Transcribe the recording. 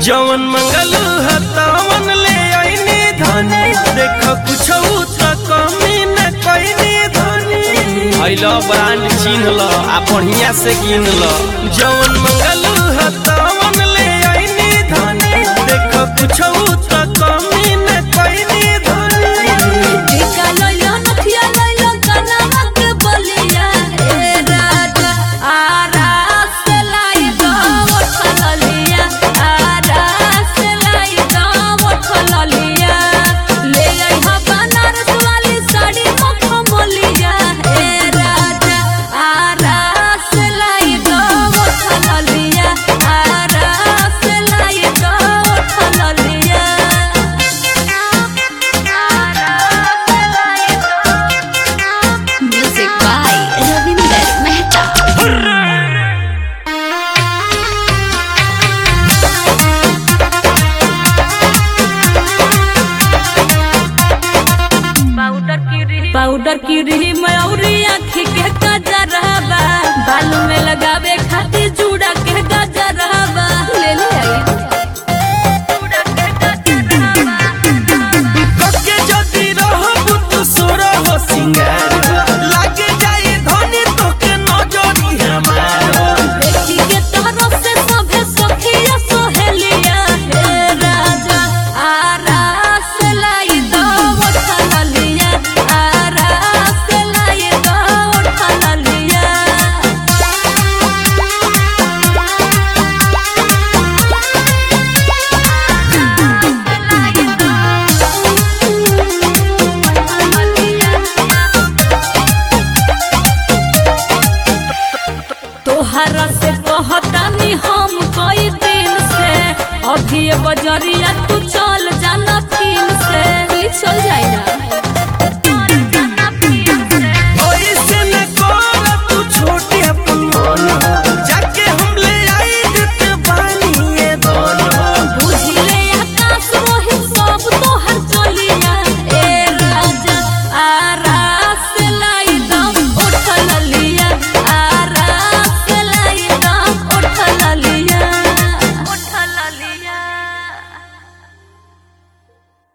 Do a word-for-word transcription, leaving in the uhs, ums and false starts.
जवन मंगलू हतावन ले आईनी धनी देख कुछ त कमी न कईनी धनी आइलो ब्रांड चिन्ह ल आ बढ़िया से गिन ल जवन मंगलू हतावन ले आईनी धनी देख कुछ त कमी न कईनी धनी टीका लइलो नथिया लइलो कनवा के बलिया ए राजा आरास लाई दो उठलिया आरास लाई दो उठलिया ले आई ह बनारस वाली साड़ी मखमलिया ए राजा आरास लाई दो उठलिया आरास लाई दो उठलिया Music by Ravinder Mehta. Powder की रही मयूरी आँखी के गजरवा बालों में लगावे खातिर जुड़ा के गजरवा ले ले आई जुड़ा के गजरवा कके जदी रहबू तू सोरा हो सिंगार लागे जाई धनी तोके नजरी हमार देखी के तोहरो से सभे सखिया सोहेलिया हे राजा आरास लाई दो उठलिया आरास लाई दो उठलिया तोहरा से कहतानी हम कई दिन से अभी बजरिया तू चल जाना फिर से